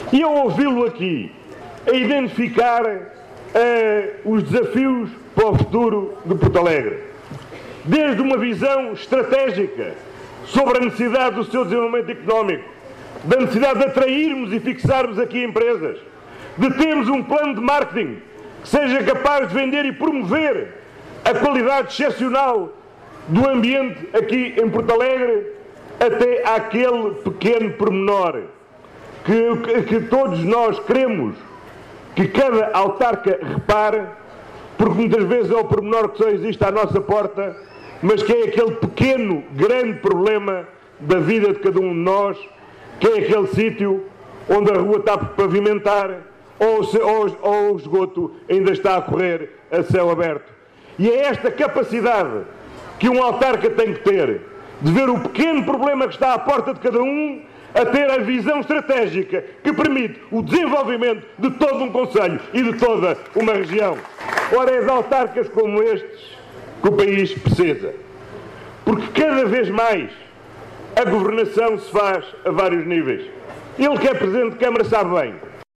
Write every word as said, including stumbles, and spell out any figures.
E ao ouvi-lo aqui, a identificar uh, os desafios para o futuro de Porto Alegre, desde uma visão estratégica sobre a necessidade do seu desenvolvimento económico, da necessidade de atrairmos e fixarmos aqui empresas, de termos um plano de marketing que seja capaz de vender e promover a qualidade excepcional do ambiente aqui em Porto Alegre, até àquele pequeno pormenor que, que, que todos nós queremos que cada autarca repare, porque muitas vezes é o pormenor que só existe à nossa porta, mas que é aquele pequeno, grande problema da vida de cada um de nós, que é aquele sítio onde a rua está por pavimentar ou, se, ou, ou o esgoto ainda está a correr a céu aberto. E é esta capacidade que um autarca tem que ter, de ver o pequeno problema que está à porta de cada um, a ter a visão estratégica que permite o desenvolvimento de todo um concelho e de toda uma região. Ora, é de autarcas como estes que o país precisa. Porque cada vez mais a governação se faz a vários níveis. Ele que é Presidente de Câmara sabe bem.